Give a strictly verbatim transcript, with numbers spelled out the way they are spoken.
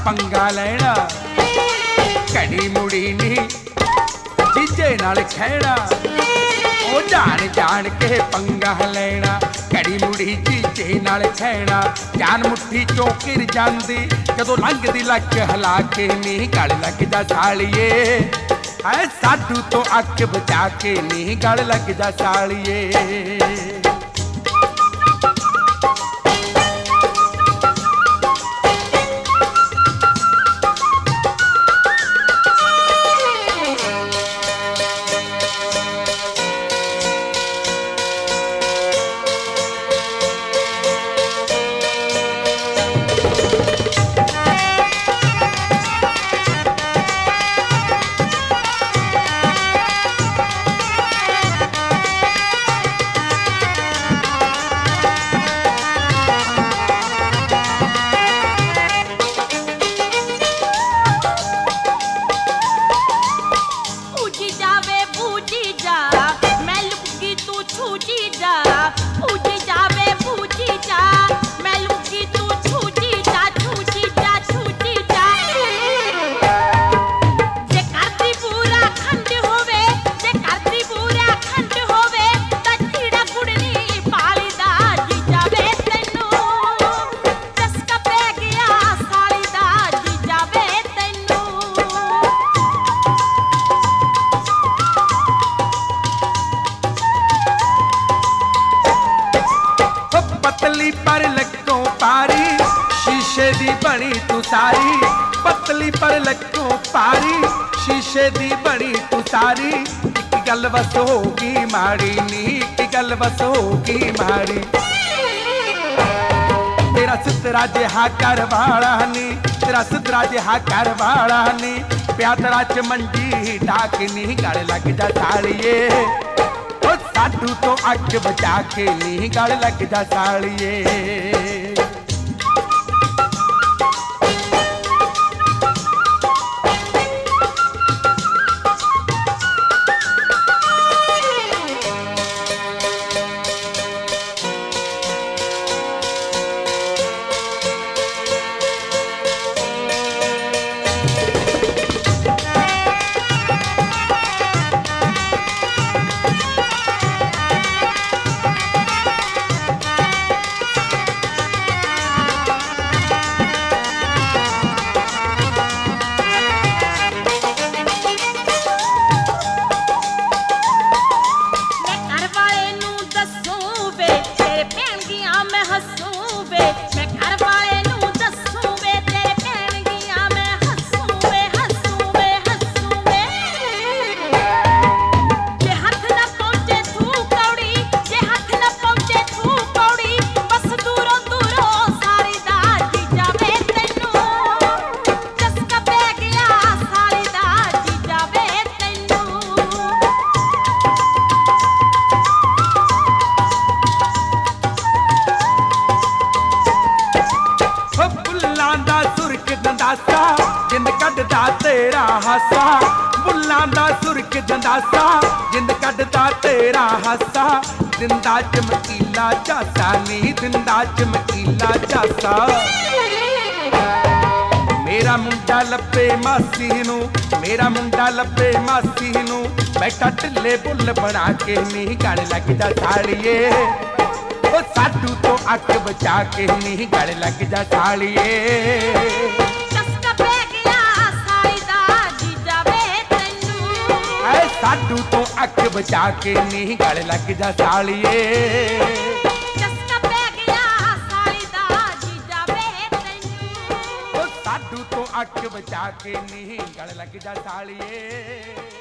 पंगा लैना, घड़ी मुड़ी नी जीजे नाल खैना, ओ जान जान के पंगा लैना, घड़ी मुड़ी जीजे नाल खैना। जान मुट्ठी चों घिर जांदी जदों लंघदी लक हिला के नी गल लग जा सालिए, है साडू तो अख बचा के नी गल लग जा सालिए। पतली पर लक्कों पारी शीशे दी बनी तू सारी, पतली पर लक्कों पारी शीशे दी बनी तू सारी। एक गल बस होगी माड़ी नी, एक गल बस होगी माड़ी। तेरा सितरा जिहा कर वाला नी, तेरा सितरा जिहा कर वाला नी, प्यादरा च मंजी डाक नी गल लग जा सालिए, साडू तो अख बचा के नी गल लग जा सालिए। जिंद कढ़दा तेरा हासा, बुल्लां दा सुरख जंदासा, जिंद कढ़दा तेरा हासा। दिंदा चमकीला झासा नी, दिंदा चमकीला झासा। मेरा मुंडा लब्बे मासी नू, मेरा मुंडा लब्बे मासी नू, बैठा ढिले बुल बना के नी गल लग जा सालिए, ओ साडू तो अख बचा के नी गल लग जा सालिए। साडू तो अख बचा के नी गल लग जा सालिए, साडू तो अख बचा के नी गल लग जा सालिए।